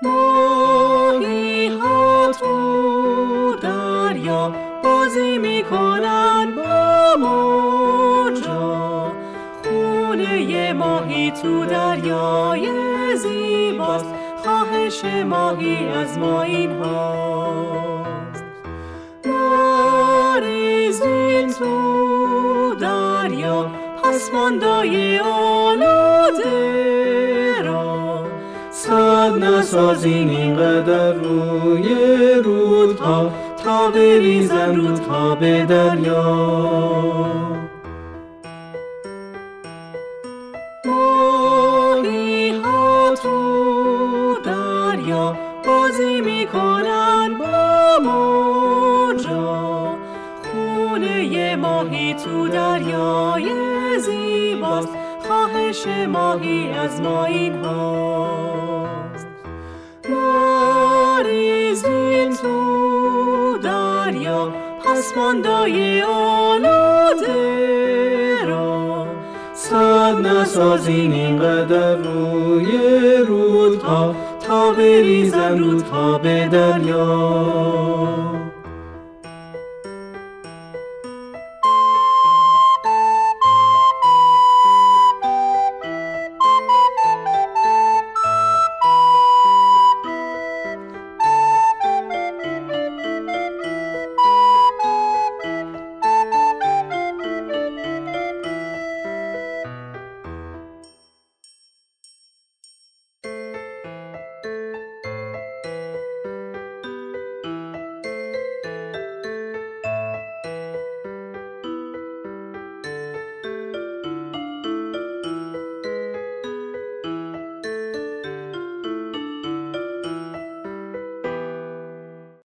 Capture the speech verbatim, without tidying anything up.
ماهی ها تو دریا بازی میکنن با موجا. خونه ماهی تو دریای زیباست، خواهش ماهی از ما این هاست. نریزین تو دریا پسماندای آلوده را، سد نسازین اینقدر روی رودها تا بریزن رودها به دریا. ماهی ها تو دریا بازی میکنن با موجا. خونه ماهی تو دریای زیباست، خواهش ماهی از ما این هاست. نریزین تو دریا پسماندای آلوده را، سد نسازین اینقدر روی رودها تا بریزن رودها به دریا.